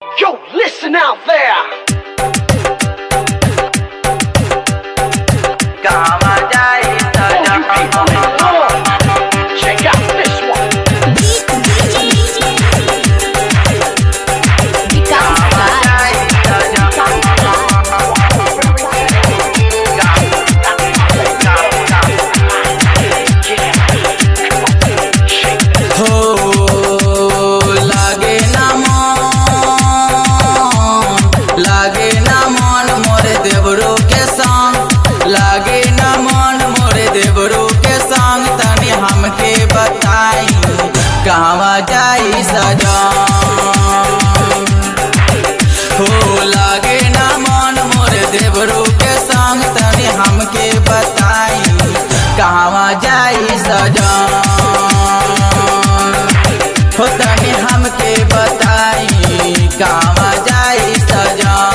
Yo, listen out there. Check out this one. लागे न मन मोरे देवरो के संग तनी हमके बताई कहवा जाई सजन हो लागे न मन मोरे देवरो के संग तनी हमके बताई कहवा जाई सजन हो तनी हमके बताई कहवा जाई सजन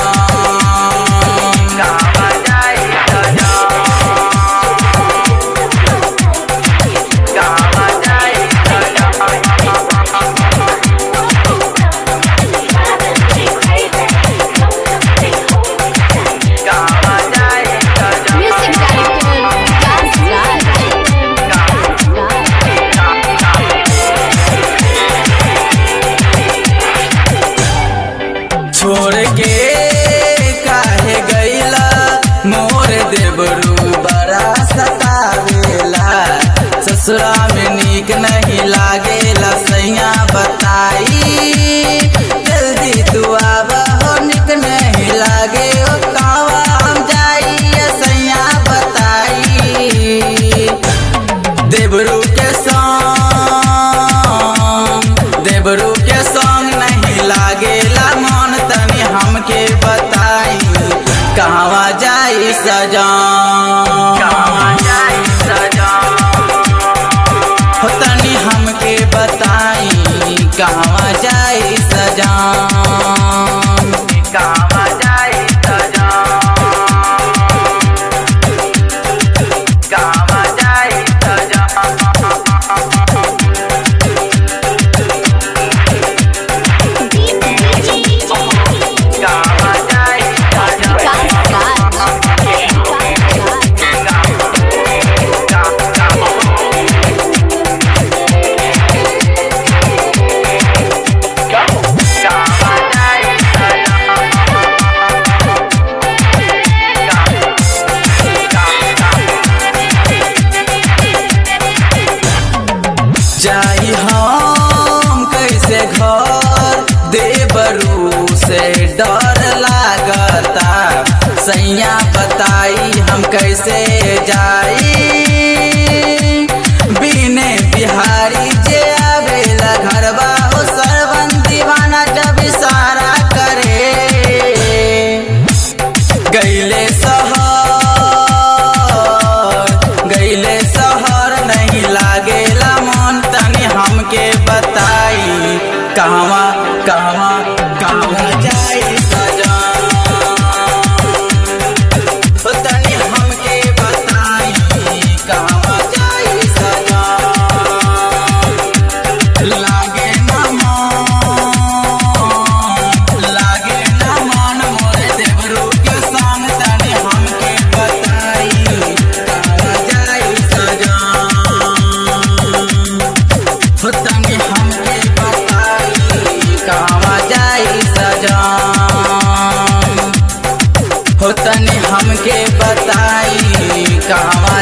छोड़ के काहे गईला मोर देवरू बड़ा सतावेला ससुरा में नीक नहीं लागेला सैया बताई जल्दी तू आवा हो नीक नहीं लागे ओ कहवा हम जाई सैया बताई देवरू के संग नहीं लागेला मन तनी हमके बताई कहवा जाई सजन हो तनी हमके बताई कहवा जाई सजन कहवा जाई सजन कहवा जाई सजन जाई हम कैसे घर देवरू से डर लागता सैया बताई हम कैसे जाई बिने बिहारी जे आवेला घरवा हो सरवन दीवाना जब इशारा करे गईले शहर नहीं लागेला मन तनी हमके बताई कहवा जाई सजन तनी हमके बताई कहवा जाई सजन लागे न मन मोरे देवरू के संग तनी हमके बताई कहवा जाई सजन हो तनी हमके बताई कहवा जाई सजन हो तनी हमके बताई कहवा